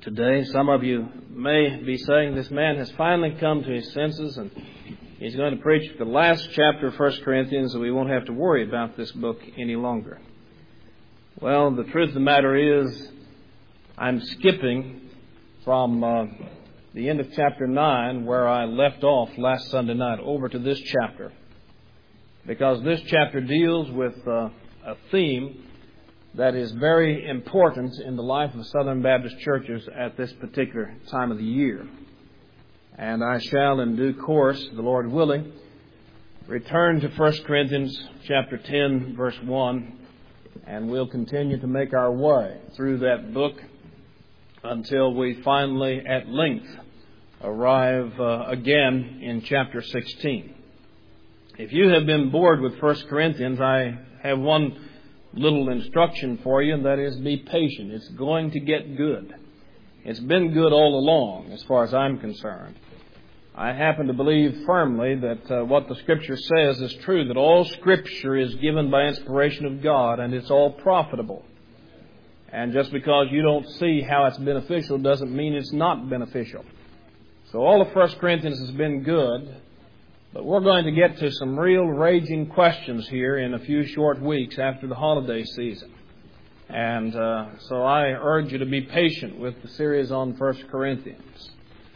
today. Some of you may be saying this man has finally come to his senses and he's going to preach the last chapter of 1 Corinthians and we won't have to worry about this book any longer. Well, the truth of the matter is I'm skipping from the end of chapter 9 where I left off last Sunday night over to this chapter, because this chapter deals with a theme that is very important in the life of Southern Baptist churches at this particular time of the year. And I shall, in due course, the Lord willing, return to 1 Corinthians chapter 10, verse 1, and we'll continue to make our way through that book until we finally, at length, arrive again in chapter 16. If you have been bored with 1 Corinthians, I have one little instruction for you, and that is be patient. It's going to get good. It's been good all along, as far as I'm concerned. I happen to believe firmly that what the Scripture says is true, that all Scripture is given by inspiration of God, and it's all profitable. And just because you don't see how it's beneficial doesn't mean it's not beneficial. So all of 1 Corinthians has been good, but we're going to get to some real raging questions here in a few short weeks after the holiday season. And so I urge you to be patient with the series on 1 Corinthians.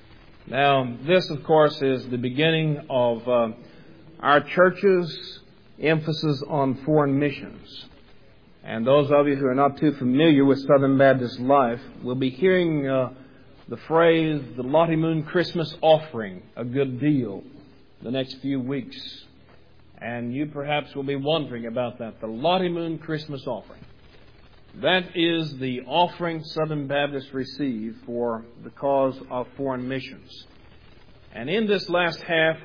Now, this, of course, is the beginning of our church's emphasis on foreign missions. And those of you who are not too familiar with Southern Baptist life will be hearing the phrase, the Lottie Moon Christmas offering, a good deal the next few weeks. And you perhaps will be wondering about that, the Lottie Moon Christmas offering. That is the offering Southern Baptists receive for the cause of foreign missions. And in this last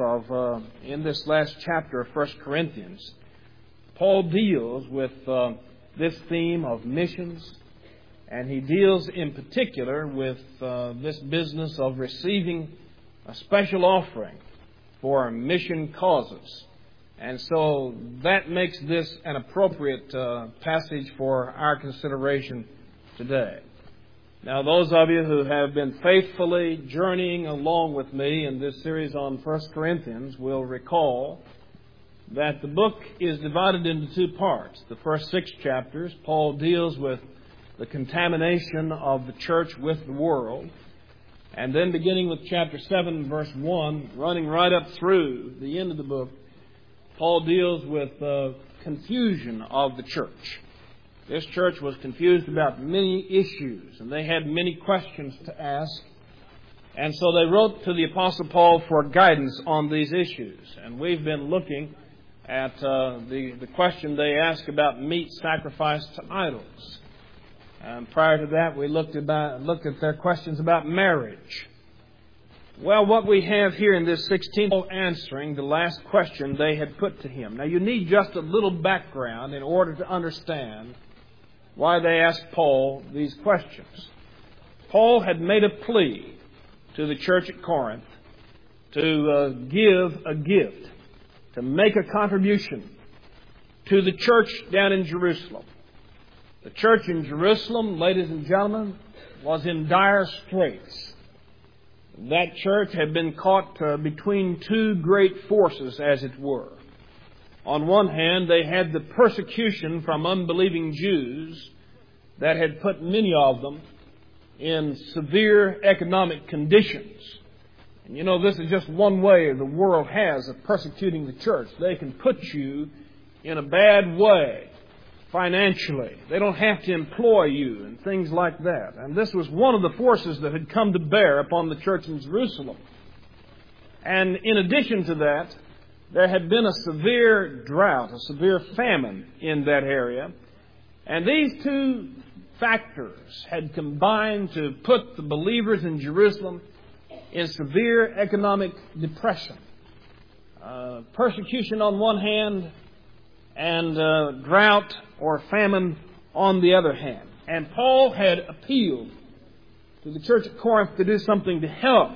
chapter of 1 Corinthians, Paul deals with this theme of missions, and he deals in particular with this business of receiving a special offering for mission causes. And so that makes this an appropriate passage for our consideration today. Now, those of you who have been faithfully journeying along with me in this series on 1 Corinthians will recall that the book is divided into two parts. The first 6 chapters, Paul deals with the contamination of the church with the world. And then beginning with chapter 7, verse 1, running right up through the end of the book, Paul deals with the confusion of the church. This church was confused about many issues, and they had many questions to ask. And so they wrote to the Apostle Paul for guidance on these issues. And we've been looking at the question they ask about meat sacrificed to idols. And prior to that, we looked at their questions about marriage. Well, what we have here in this 16th, answering the last question they had put to him. Now, you need just a little background in order to understand why they asked Paul these questions. Paul had made a plea to the church at Corinth to give a gift, to make a contribution to the church down in Jerusalem. The church in Jerusalem, ladies and gentlemen, was in dire straits. That church had been caught between two great forces, as it were. On one hand, they had the persecution from unbelieving Jews that had put many of them in severe economic conditions. And you know, this is just one way the world has of persecuting the church. They can put you in a bad way financially. They don't have to employ you and things like that. And this was one of the forces that had come to bear upon the church in Jerusalem. And in addition to that, there had been a severe drought, a severe famine in that area. And these two factors had combined to put the believers in Jerusalem in severe economic depression. Persecution on one hand, and drought or famine on the other hand. And Paul had appealed to the church at Corinth to do something to help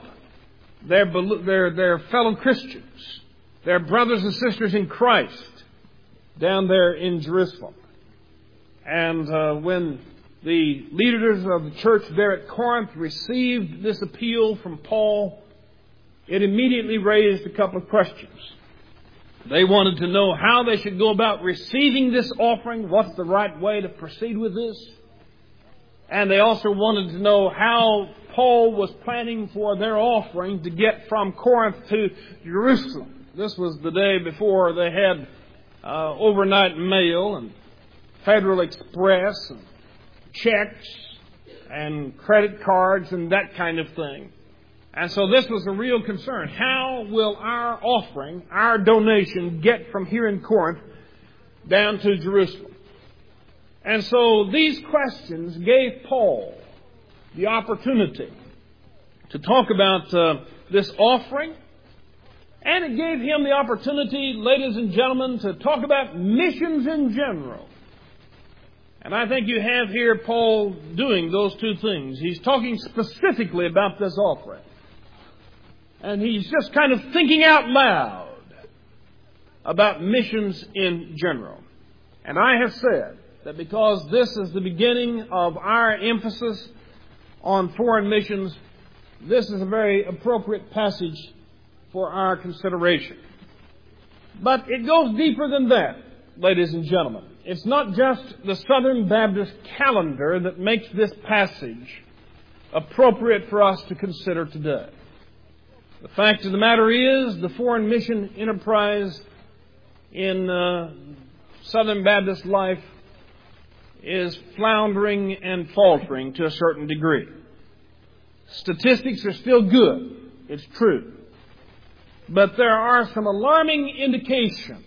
their fellow Christians, their brothers and sisters in Christ down there in Jerusalem. And when the leaders of the church there at Corinth received this appeal from Paul, it immediately raised a couple of questions. They wanted to know how they should go about receiving this offering, what's the right way to proceed with this. And they also wanted to know how Paul was planning for their offering to get from Corinth to Jerusalem. This was the day before they had overnight mail and Federal Express and checks and credit cards and that kind of thing. And so this was a real concern. How will our offering, our donation, get from here in Corinth down to Jerusalem? And so these questions gave Paul the opportunity to talk about this offering, and it gave him the opportunity, ladies and gentlemen, to talk about missions in general. And I think you have here Paul doing those two things. He's talking specifically about this offering. And he's just kind of thinking out loud about missions in general. And I have said that because this is the beginning of our emphasis on foreign missions, this is a very appropriate passage for our consideration. But it goes deeper than that, ladies and gentlemen. It's not just the Southern Baptist calendar that makes this passage appropriate for us to consider today. The fact of the matter is, the foreign mission enterprise in Southern Baptist life is floundering and faltering to a certain degree. Statistics are still good, it's true. But there are some alarming indications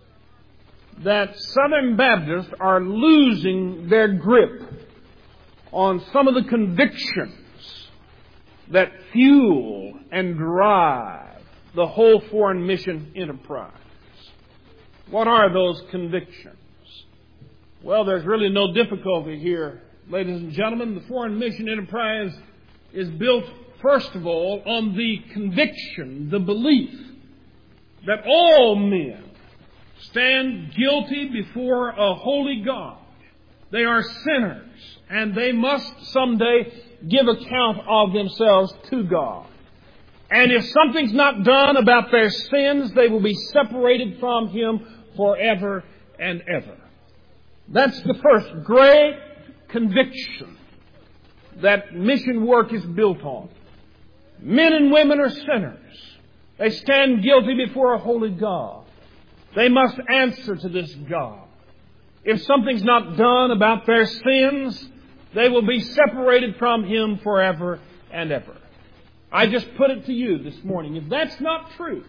that Southern Baptists are losing their grip on some of the convictions that fuel and drive the whole foreign mission enterprise. What are those convictions? Well, there's really no difficulty here, ladies and gentlemen. The foreign mission enterprise is built, first of all, on the conviction, the belief that all men stand guilty before a holy God. They are sinners, and they must someday give account of themselves to God. And if something's not done about their sins, they will be separated from Him forever and ever. That's the first great conviction that mission work is built on. Men and women are sinners. They stand guilty before a holy God. They must answer to this God. If something's not done about their sins, they will be separated from Him forever and ever. I just put it to you this morning. If that's not true,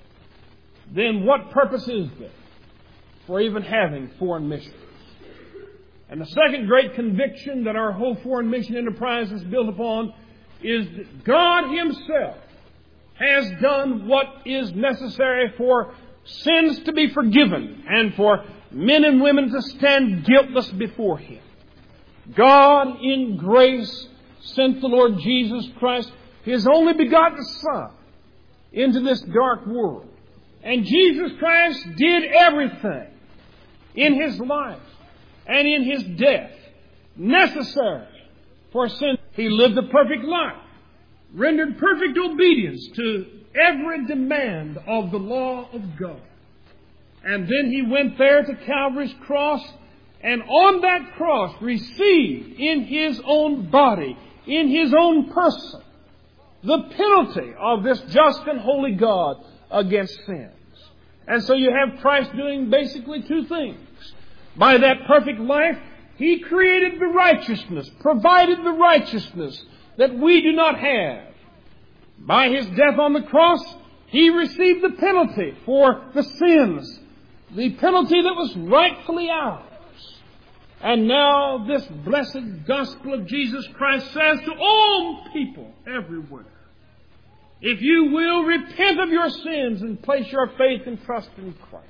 then what purpose is there for even having foreign missions? And the second great conviction that our whole foreign mission enterprise is built upon is that God Himself has done what is necessary for sins to be forgiven and for men and women to stand guiltless before Him. God in grace sent the Lord Jesus Christ, His only begotten Son, into this dark world. And Jesus Christ did everything in His life and in His death necessary for sin. He lived a perfect life, rendered perfect obedience to every demand of the law of God. And then He went there to Calvary's cross, and on that cross received in His own body, in His own person, the penalty of this just and holy God against sins. And so you have Christ doing basically two things. By that perfect life, He created the righteousness, provided the righteousness that we do not have. By His death on the cross, He received the penalty for the sins, the penalty that was rightfully ours. And now this blessed gospel of Jesus Christ says to all people everywhere, if you will repent of your sins and place your faith and trust in Christ,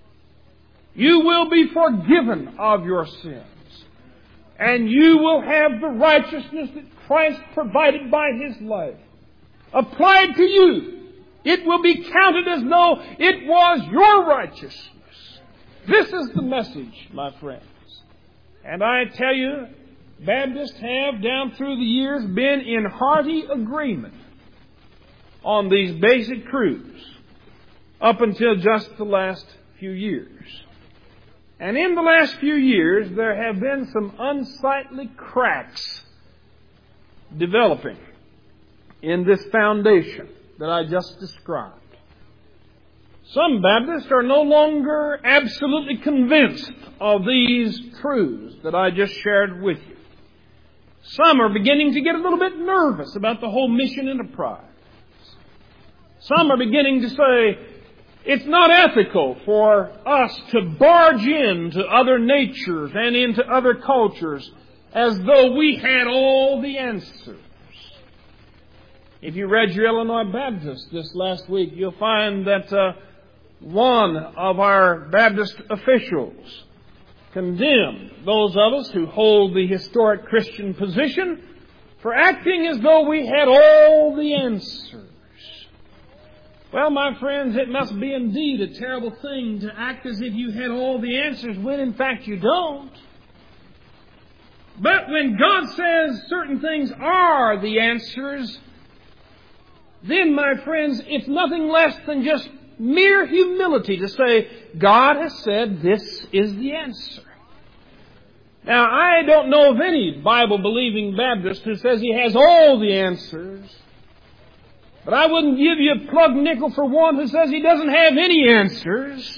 you will be forgiven of your sins. And you will have the righteousness that Christ provided by His life applied to you. It will be counted as though it was your righteousness. This is the message, my friends. And I tell you, Baptists have, down through the years, been in hearty agreement on these basic truths up until just the last few years. And in the last few years, there have been some unsightly cracks developing in this foundation that I just described. Some Baptists are no longer absolutely convinced of these truths that I just shared with you. Some are beginning to get a little bit nervous about the whole mission enterprise. Some are beginning to say, it's not ethical for us to barge into other natures and into other cultures as though we had all the answers. If you read your Illinois Baptist this last week, you'll find that one of our Baptist officials condemned those of us who hold the historic Christian position for acting as though we had all the answers. Well, my friends, it must be indeed a terrible thing to act as if you had all the answers when in fact you don't. But when God says certain things are the answers, then, my friends, it's nothing less than just mere humility to say, God has said this is the answer. Now, I don't know of any Bible-believing Baptist who says he has all the answers. But I wouldn't give you a plug nickel for one who says he doesn't have any answers.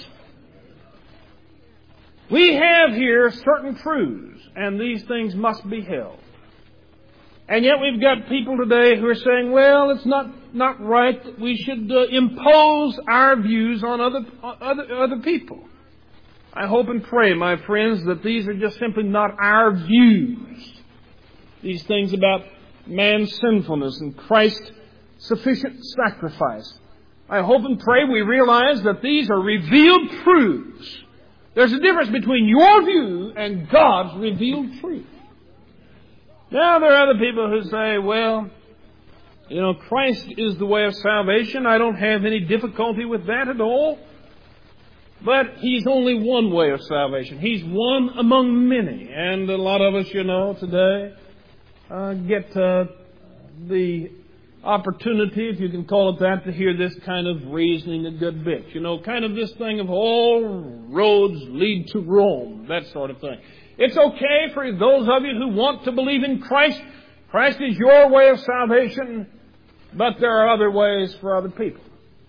We have here certain truths, and these things must be held. And yet we've got people today who are saying, well, it's not right that we should impose our views on other people. I hope and pray, my friends, that these are just simply not our views. These things about man's sinfulness and Christ's sufficient sacrifice. I hope and pray we realize that these are revealed truths. There's a difference between your view and God's revealed truth. Now, there are other people who say, well, Christ is the way of salvation. I don't have any difficulty with that at all. But He's only one way of salvation. He's one among many. And a lot of us, today get the opportunity, if you can call it that, to hear this kind of reasoning a good bit. Kind of this thing of all roads lead to Rome, that sort of thing. It's okay for those of you who want to believe in Christ. Christ is your way of salvation, but there are other ways for other people.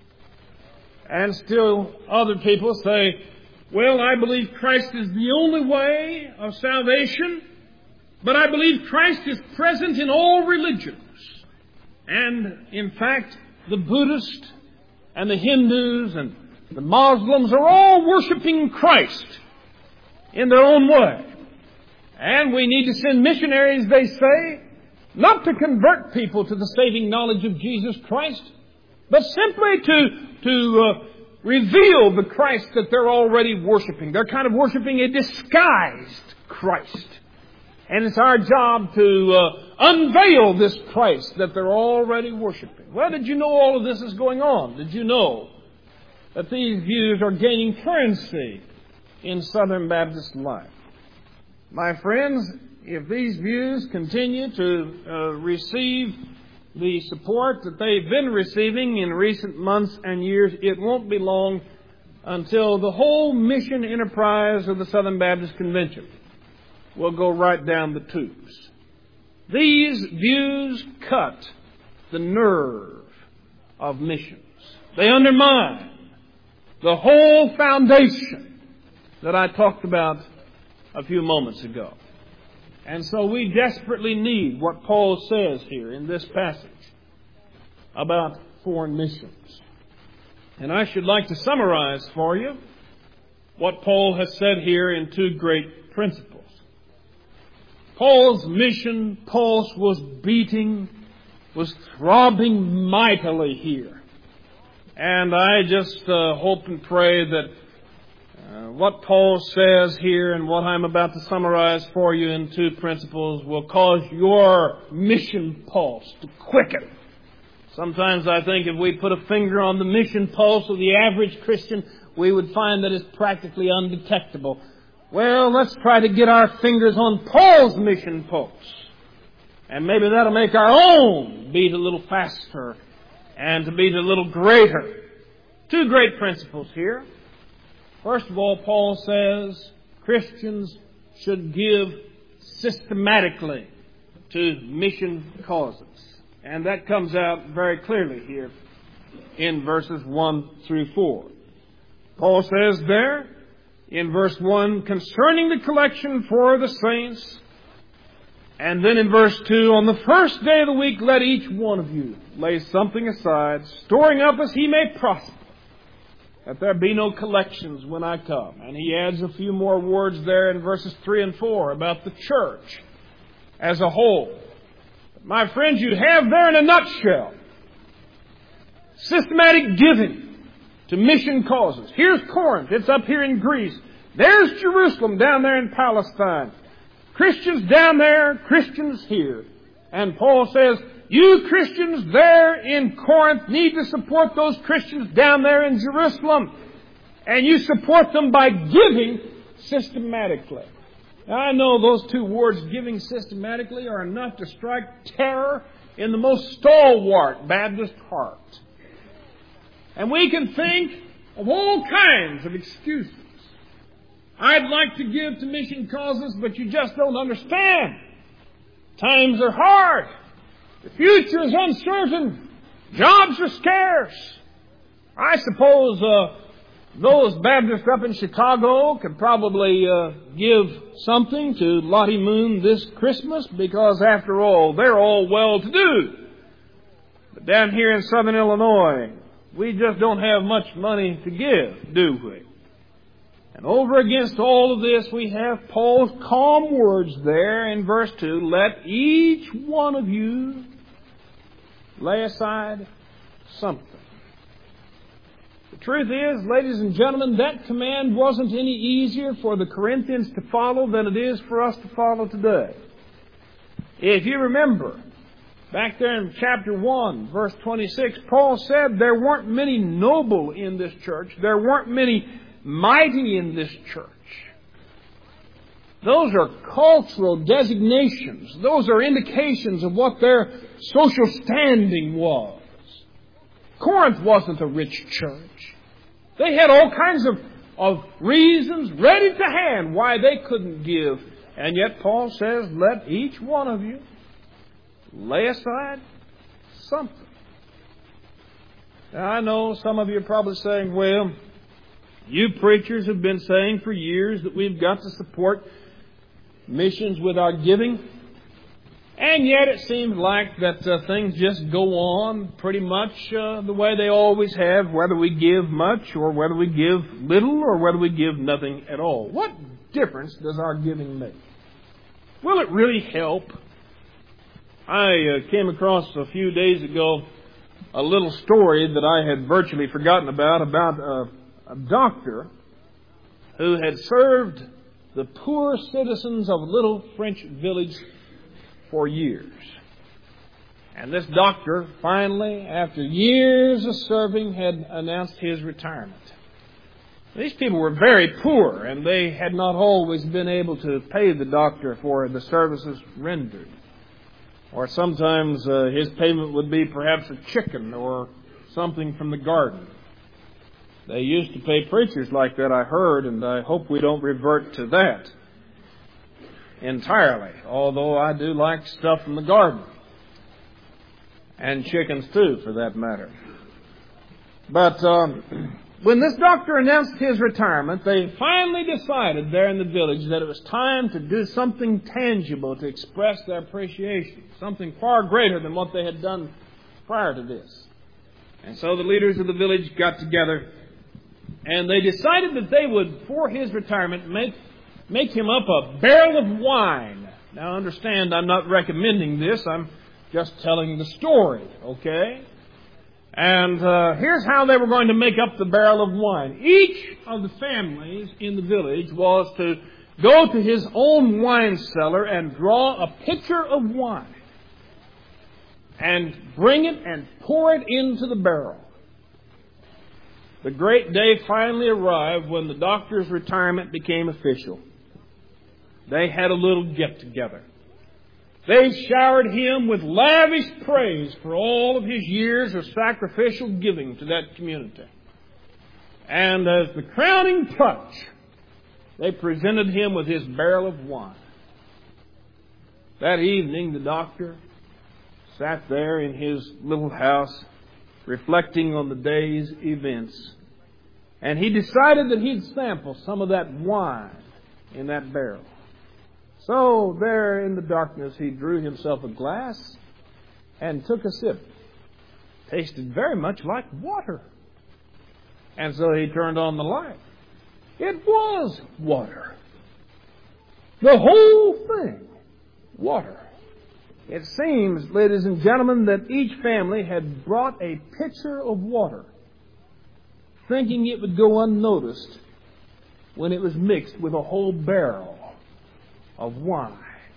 And still other people say, well, I believe Christ is the only way of salvation, but I believe Christ is present in all religions. And, in fact, the Buddhists and the Hindus and the Muslims are all worshiping Christ in their own way. And we need to send missionaries, they say, not to convert people to the saving knowledge of Jesus Christ, but simply to reveal the Christ that they're already worshiping. They're kind of worshiping a disguised Christ. And it's our job to unveil this Christ that they're already worshiping. Well, did you know all of this is going on? Did you know that these views are gaining currency in Southern Baptist life? My friends, if these views continue to receive the support that they've been receiving in recent months and years, it won't be long until the whole mission enterprise of the Southern Baptist Convention will go right down the tubes. These views cut the nerve of missions. They undermine the whole foundation that I talked about a few moments ago. And so we desperately need what Paul says here in this passage about foreign missions. And I should like to summarize for you what Paul has said here in two great principles. Paul's mission pulse was beating, was throbbing mightily here. And I just hope and pray that what Paul says here and what I'm about to summarize for you in two principles will cause your mission pulse to quicken. Sometimes I think if we put a finger on the mission pulse of the average Christian, we would find that it's practically undetectable. well, let's try to get our fingers on Paul's mission pulse. And maybe that'll make our own beat a little faster and to beat a little greater. Two great principles here. First of all, Paul says Christians should give systematically to mission causes. And that comes out very clearly here in verses 1 through 4. Paul says there in verse 1, concerning the collection for the saints. And then in verse 2, on the first day of the week, let each one of you lay something aside, storing up as he may prosper, that there be no collections when I come. And he adds a few more words there in verses 3 and 4 about the church as a whole. My friends, you have there in a nutshell systematic giving to mission causes. Here's Corinth. It's up here in Greece. There's Jerusalem down there in Palestine. Christians down there, Christians here. And Paul says, you Christians there in Corinth need to support those Christians down there in Jerusalem. And you support them by giving systematically. Now, I know those two words, giving systematically, are enough to strike terror in the most stalwart Baptist heart. And we can think of all kinds of excuses. I'd like to give to mission causes, but you just don't understand. Times are hard. The future is uncertain. Jobs are scarce. I suppose those Baptists up in Chicago could probably give something to Lottie Moon this Christmas because, after all, they're all well-to-do. But down here in southern Illinois, we just don't have much money to give, do we? And over against all of this, we have Paul's calm words there in verse 2. Let each one of you lay aside something. The truth is, ladies and gentlemen, that command wasn't any easier for the Corinthians to follow than it is for us to follow today. If you remember, back there in chapter 1, verse 26, Paul said there weren't many noble in this church. There weren't many mighty in this church. Those are cultural designations. Those are indications of what their social standing was. Corinth wasn't a rich church. They had all kinds of reasons ready to hand why they couldn't give. And yet Paul says, let each one of you lay aside something. Now, I know some of you are probably saying, well, you preachers have been saying for years that we've got to support missions with our giving. And yet it seems like that things just go on pretty much the way they always have, whether we give much or whether we give little or whether we give nothing at all. What difference does our giving make? Will it really help? I came across a few days ago a little story that I had virtually forgotten about a doctor who had served the poor citizens of a little French village for years. And this doctor finally, after years of serving, had announced his retirement. These people were very poor, and they had not always been able to pay the doctor for the services rendered. Or sometimes his payment would be perhaps a chicken or something from the garden. They used to pay preachers like that, I heard, and I hope we don't revert to that entirely, although I do like stuff from the garden. And chickens too, for that matter. But when this doctor announced his retirement, they finally decided there in the village that it was time to do something tangible to express their appreciation, something far greater than what they had done prior to this. And so the leaders of the village got together, and they decided that they would, for his retirement, make him up a barrel of wine. Now understand, I'm not recommending this. I'm just telling the story, okay? And here's how they were going to make up the barrel of wine. Each of the families in the village was to go to his own wine cellar and draw a pitcher of wine and bring it and pour it into the barrel. The great day finally arrived when the doctor's retirement became official. they had a little get-together. They showered him with lavish praise for all of his years of sacrificial giving to that community. And as the crowning touch, they presented him with his barrel of wine. That evening, the doctor sat there in his little house, reflecting on the day's events. And he decided that he'd sample some of that wine in that barrel. So there in the darkness, he drew himself a glass and took a sip. Tasted very much like water. And so he turned on the light. It was water. The whole thing, water. It seems, ladies and gentlemen, that each family had brought a pitcher of water, thinking it would go unnoticed when it was mixed with a whole barrel of wine.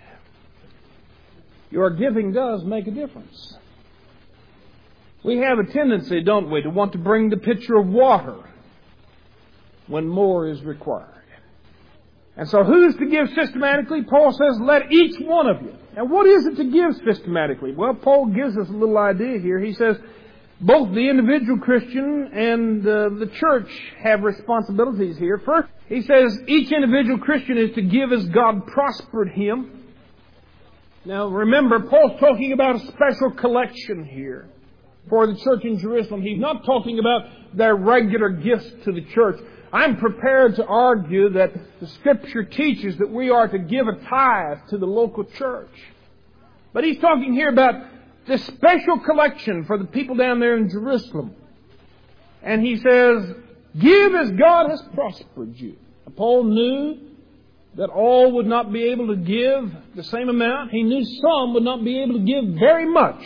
Your giving does make a difference. We have a tendency, don't we, to want to bring the pitcher of water when more is required. And so who's to give systematically? Paul says, let each one of you. And what is it to give systematically? Well, Paul gives us a little idea here. He says, both the individual Christian and the church have responsibilities here. First, he says each individual Christian is to give as God prospered him. Now remember, Paul's talking about a special collection here for the church in Jerusalem. He's not talking about their regular gifts to the church. I'm prepared to argue that the Scripture teaches that we are to give a tithe to the local church. But he's talking here about this special collection for the people down there in Jerusalem. And he says, give as God has prospered you. Paul knew that all would not be able to give the same amount. He knew some would not be able to give very much.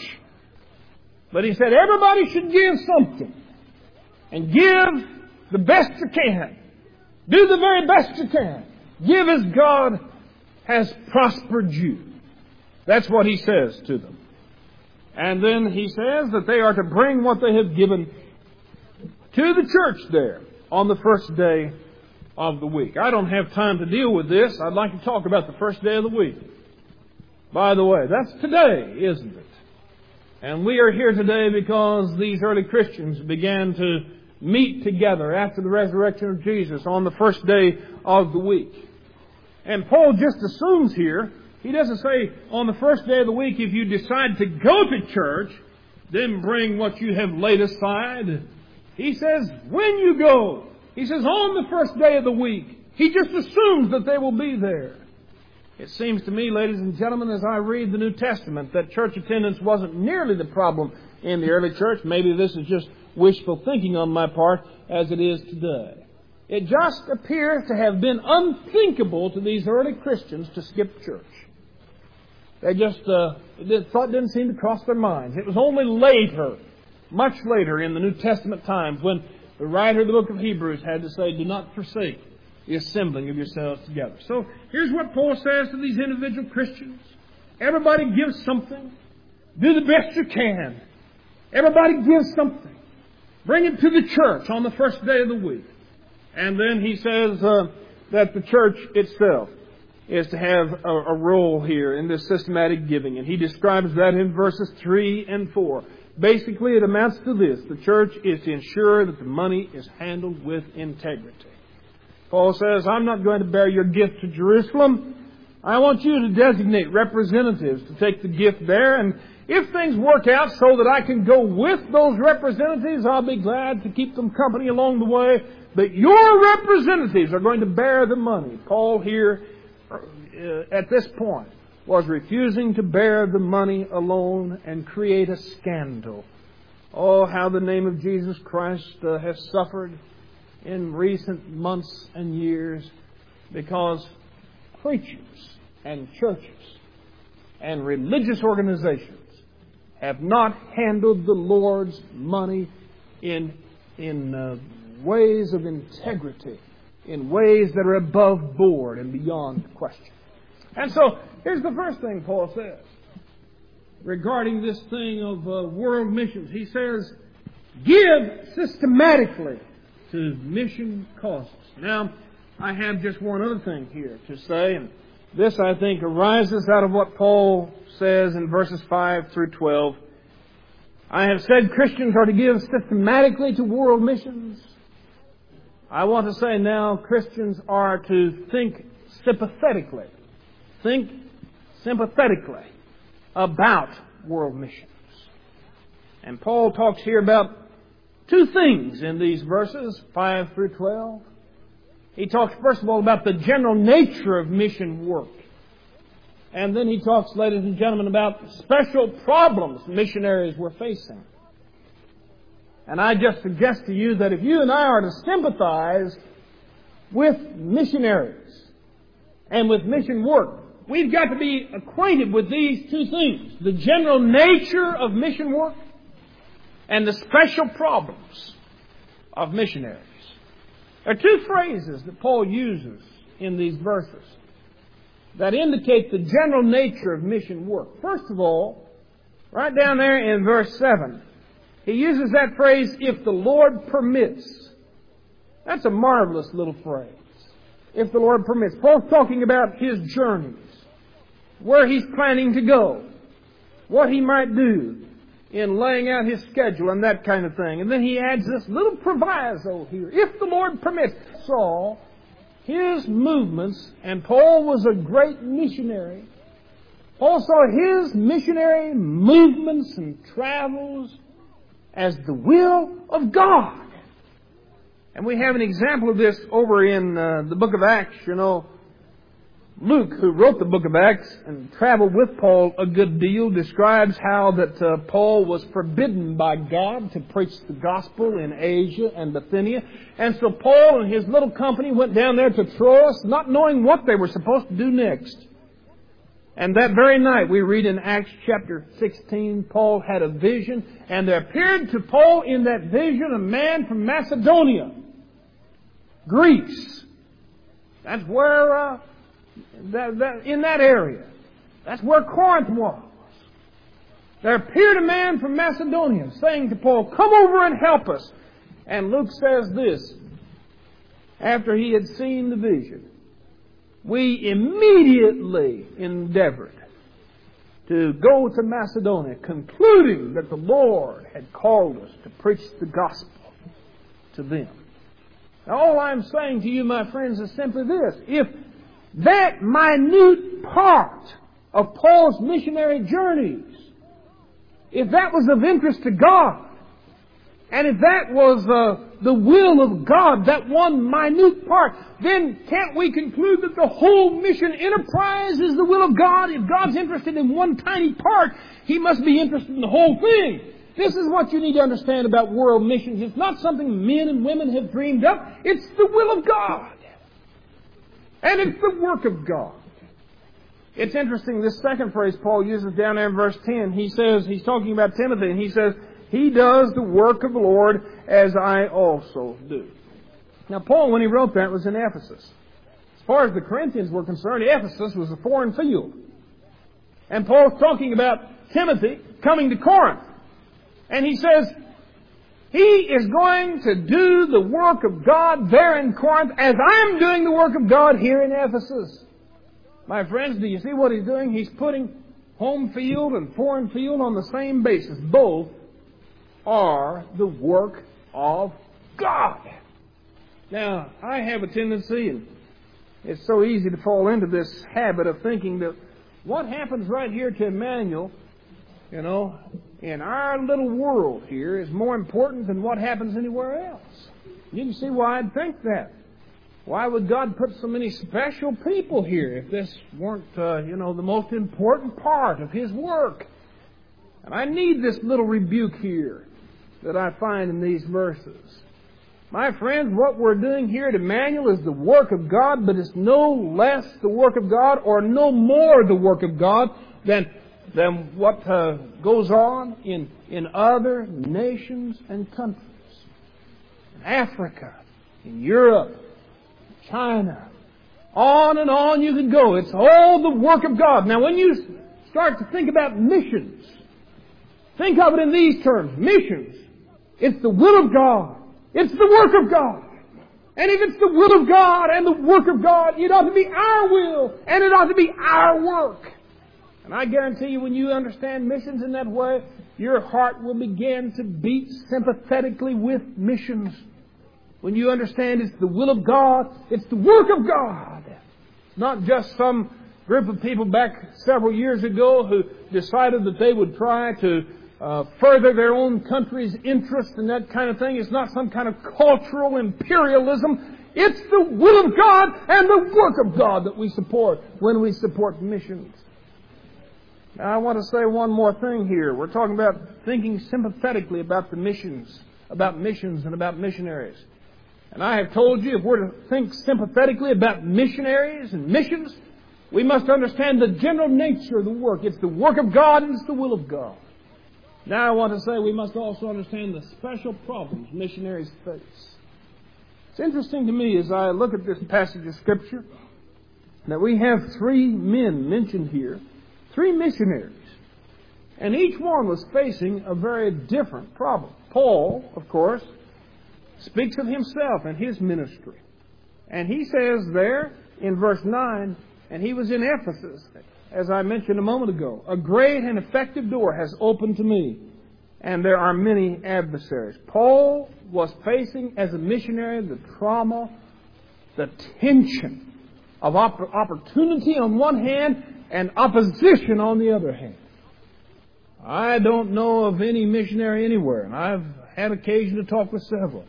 But he said everybody should give something. And give the best you can. Do the very best you can. Give as God has prospered you. That's what he says to them. And then he says that they are to bring what they have given to the church there on the first day of the week. I don't have time to deal with this. I'd like to talk about the first day of the week. By the way, that's today, isn't it? And we are here today because these early Christians began to meet together after the resurrection of Jesus on the first day of the week. And Paul just assumes here, he doesn't say on the first day of the week, if you decide to go to church, then bring what you have laid aside. He says, when you go. He says, on the first day of the week. He just assumes that they will be there. It seems to me, ladies and gentlemen, as I read the New Testament, that church attendance wasn't nearly the problem in the early church. Maybe this is just wishful thinking on my part, as it is today. It just appears to have been unthinkable to these early Christians to skip church. They just, thought didn't seem to cross their minds. It was only later, much later in the New Testament times, when the writer of the book of Hebrews had to say, do not forsake the assembling of yourselves together. So here's what Paul says to these individual Christians. Everybody give something. Do the best you can. Everybody give something. Bring it to the church on the first day of the week. And then he says that the church itself is to have a role here in this systematic giving. And he describes that in verses 3 and 4. Basically, it amounts to this. The church is to ensure that the money is handled with integrity. Paul says, I'm not going to bear your gift to Jerusalem. I want you to designate representatives to take the gift there. And if things work out so that I can go with those representatives, I'll be glad to keep them company along the way. But your representatives are going to bear the money. Paul here, at this point, was refusing to bear the money alone and create a scandal. Oh, how the name of Jesus Christ has suffered in recent months and years because preachers and churches and religious organizations have not handled the Lord's money in ways of integrity, in ways that are above board and beyond question. And so, here's the first thing Paul says regarding this thing of world missions. He says, give systematically to mission causes. Now, I have just one other thing here to say, and This, I think, arises out of what Paul says in verses 5 through 12. I have said Christians are to give systematically to world missions. I want to say now Christians are to think sympathetically. Think sympathetically about world missions. And Paul talks here about two things in these verses, 5 through 12. He talks, first of all, about the general nature of mission work. And then he talks, ladies and gentlemen, about special problems missionaries were facing. And I just suggest to you that if you and I are to sympathize with missionaries and with mission work, we've got to be acquainted with these two things. The general nature of mission work and the special problems of missionaries. There are two phrases that Paul uses in these verses that indicate the general nature of mission work. First of all, right down there in verse 7, he uses that phrase, if the Lord permits. That's a marvelous little phrase. If the Lord permits. Paul's talking about his journeys, where he's planning to go, what he might do in laying out his schedule and that kind of thing. And then he adds this little proviso here. If the Lord permits. Saul, his movements, and Paul was a great missionary. Paul saw his missionary movements and travels as the will of God. And we have an example of this over in the book of Acts. You know, Luke, who wrote the book of Acts and traveled with Paul a good deal, describes how that Paul was forbidden by God to preach the gospel in Asia and Bithynia. And so Paul and his little company went down there to Troas, not knowing what they were supposed to do next. And that very night, we read in Acts chapter 16, Paul had a vision, and there appeared to Paul in that vision a man from Macedonia, Greece. That's where... in that area. That's where Corinth was. There appeared a man from Macedonia saying to Paul, come over and help us. And Luke says this, after he had seen the vision, we immediately endeavored to go to Macedonia, concluding that the Lord had called us to preach the gospel to them. Now, all I'm saying to you, my friends, is simply this. If that minute part of Paul's missionary journeys, if that was of interest to God, and if that was the will of God, that one minute part, then can't we conclude that the whole mission enterprise is the will of God? If God's interested in one tiny part, He must be interested in the whole thing. This is what you need to understand about world missions. It's not something men and women have dreamed up. It's the will of God. And it's the work of God. It's interesting, this second phrase Paul uses down there in verse 10. He says, he's talking about Timothy, and he says, he does the work of the Lord as I also do. Now, Paul, when he wrote that, was in Ephesus. As far as the Corinthians were concerned, Ephesus was a foreign field. And Paul's talking about Timothy coming to Corinth. And he says, he is going to do the work of God there in Corinth as I'm doing the work of God here in Ephesus. My friends, do you see what he's doing? He's putting home field and foreign field on the same basis. Both are the work of God. Now, I have a tendency, and it's so easy to fall into this habit of thinking that what happens right here to Emmanuel, you know, in our little world here is more important than what happens anywhere else. You can see why I'd think that. Why would God put so many special people here if this weren't, the most important part of His work? And I need this little rebuke here that I find in these verses. My friends, what we're doing here at Emmanuel is the work of God, but it's no less the work of God or no more the work of God than what goes on in other nations and countries. In Africa, in Europe, China, on and on you could go. It's all the work of God. Now, when you start to think about missions, think of it in these terms. Missions. It's the will of God. It's the work of God. And if it's the will of God and the work of God, it ought to be our will and it ought to be our work. And I guarantee you, when you understand missions in that way, your heart will begin to beat sympathetically with missions. When you understand it's the will of God, it's the work of God. It's not just some group of people back several years ago who decided that they would try to further their own country's interest and that kind of thing. It's not some kind of cultural imperialism. It's the will of God and the work of God that we support when we support missions. Now, I want to say one more thing here. We're talking about thinking sympathetically about the missions, and about missionaries. And I have told you, if we're to think sympathetically about missionaries and missions, we must understand the general nature of the work. It's the work of God and it's the will of God. Now I want to say we must also understand the special problems missionaries face. It's interesting to me as I look at this passage of Scripture that we have 3 men mentioned here, 3 missionaries. And each one was facing a very different problem. Paul, of course, speaks of himself and his ministry. And he says there in verse 9, and he was in Ephesus, as I mentioned a moment ago. A great and effective door has opened to me, and there are many adversaries. Paul was facing, as a missionary, the trauma, the tension of opportunity on one hand and opposition on the other hand. I don't know of any missionary anywhere, and I've had occasion to talk with several.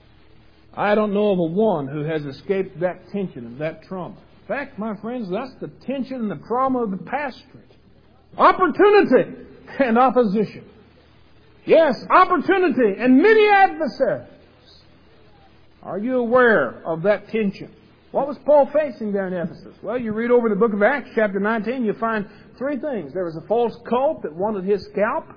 I don't know of a one who has escaped that tension and that trauma. In fact, my friends, that's the tension and the trauma of the pastorate. Opportunity and opposition. Yes, opportunity and many adversaries. Are you aware of that tension? What was Paul facing there in Ephesus? Well, you read over the book of Acts, chapter 19, you find 3 things. There was a false cult that wanted his scalp.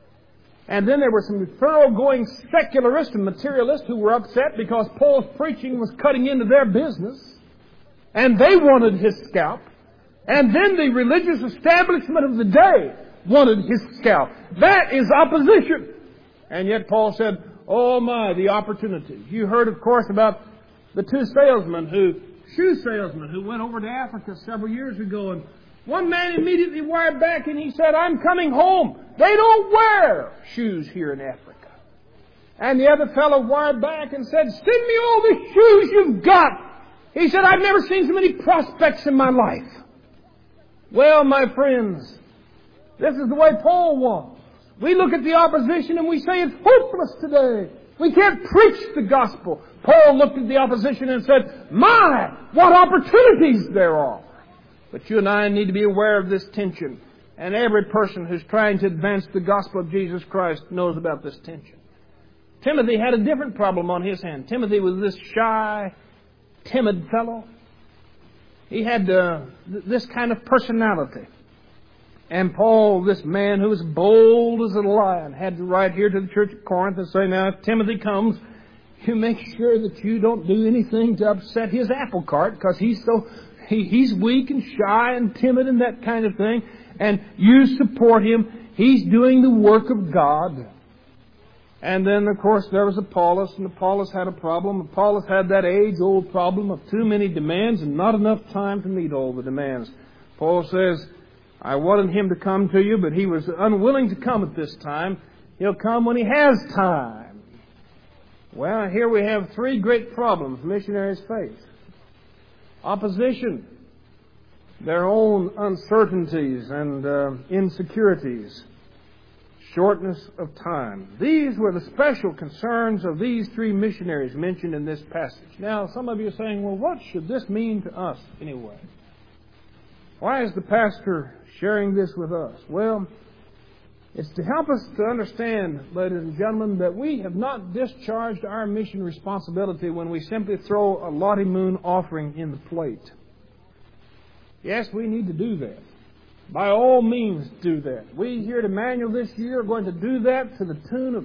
And then there were some thoroughgoing secularists and materialists who were upset because Paul's preaching was cutting into their business. And they wanted his scalp. And then the religious establishment of the day wanted his scalp. That is opposition. And yet Paul said, oh my, the opportunity. You heard, of course, about the 2 shoe salesmen who went over to Africa several years ago. And one man immediately wired back and he said, I'm coming home. They don't wear shoes here in Africa. And the other fellow wired back and said, send me all the shoes you've got. He said, I've never seen so many prospects in my life. Well, my friends, this is the way Paul was. We look at the opposition and we say it's hopeless today. We can't preach the gospel. Paul looked at the opposition and said, my, what opportunities there are. But you and I need to be aware of this tension. And every person who's trying to advance the gospel of Jesus Christ knows about this tension. Timothy had a different problem on his hand. Timothy was this shy, timid fellow. He had this kind of personality. And Paul, this man who was bold as a lion, had to write here to the church at Corinth and say, now, if Timothy comes, you make sure that you don't do anything to upset his apple cart, because he's weak and shy and timid and that kind of thing. And you support him. He's doing the work of God. And then, of course, there was Apollos, and Apollos had a problem. Apollos had that age-old problem of too many demands and not enough time to meet all the demands. Paul says, I wanted him to come to you, but he was unwilling to come at this time. He'll come when he has time. Well, here we have 3 great problems missionaries face. Opposition, their own uncertainties and insecurities. Shortness of time. These were the special concerns of these 3 missionaries mentioned in this passage. Now, some of you are saying, well, what should this mean to us anyway? Why is the pastor sharing this with us? Well, it's to help us to understand, ladies and gentlemen, that we have not discharged our mission responsibility when we simply throw a Lottie Moon offering in the plate. Yes, we need to do that. By all means, do that. We here at Emmanuel this year are going to do that to the tune of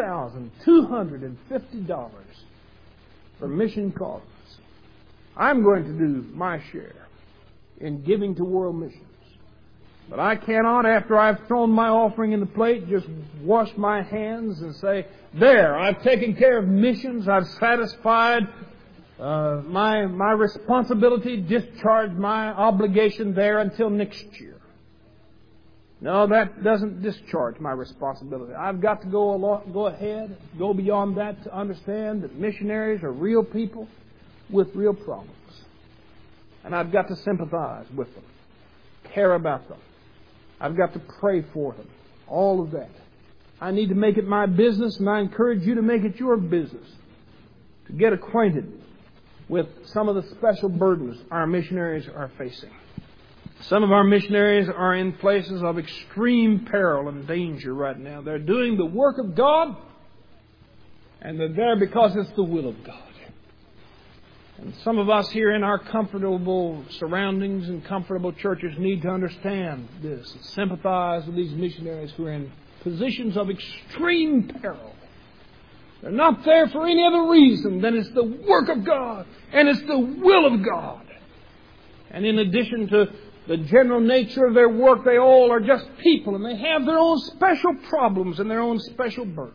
$2,250 for mission causes. I'm going to do my share in giving to world missions. But I cannot, after I've thrown my offering in the plate, just wash my hands and say, there, I've taken care of missions, I've satisfied my responsibility, discharge my obligation there until next year. No, that doesn't discharge my responsibility. I've got to go ahead, go beyond that to understand that missionaries are real people with real problems. And I've got to sympathize with them, care about them. I've got to pray for them. All of that. I need to make it my business, and I encourage you to make it your business to get acquainted with some of the special burdens our missionaries are facing. Some of our missionaries are in places of extreme peril and danger right now. They're doing the work of God, and they're there because it's the will of God. And some of us here in our comfortable surroundings and comfortable churches need to understand this and sympathize with these missionaries who are in positions of extreme peril. They're not there for any other reason than it's the work of God and it's the will of God. And in addition to the general nature of their work, they all are just people, and they have their own special problems and their own special burdens.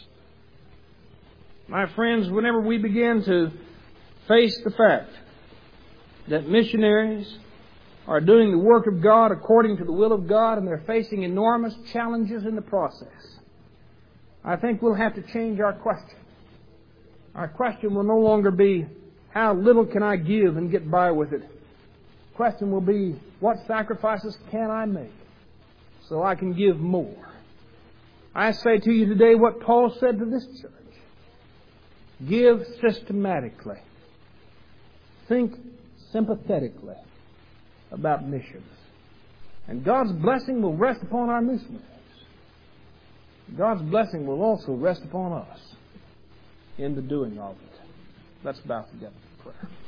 My friends, whenever we begin to face the fact that missionaries are doing the work of God according to the will of God, and they're facing enormous challenges in the process, I think we'll have to change our question. Our question will no longer be, how little can I give and get by with it? The question will be, what sacrifices can I make so I can give more? I say to you today what Paul said to this church. Give systematically. Think sympathetically about missions. And God's blessing will rest upon our missionaries. God's blessing will also rest upon us in the doing of it. Let's bow together for prayer.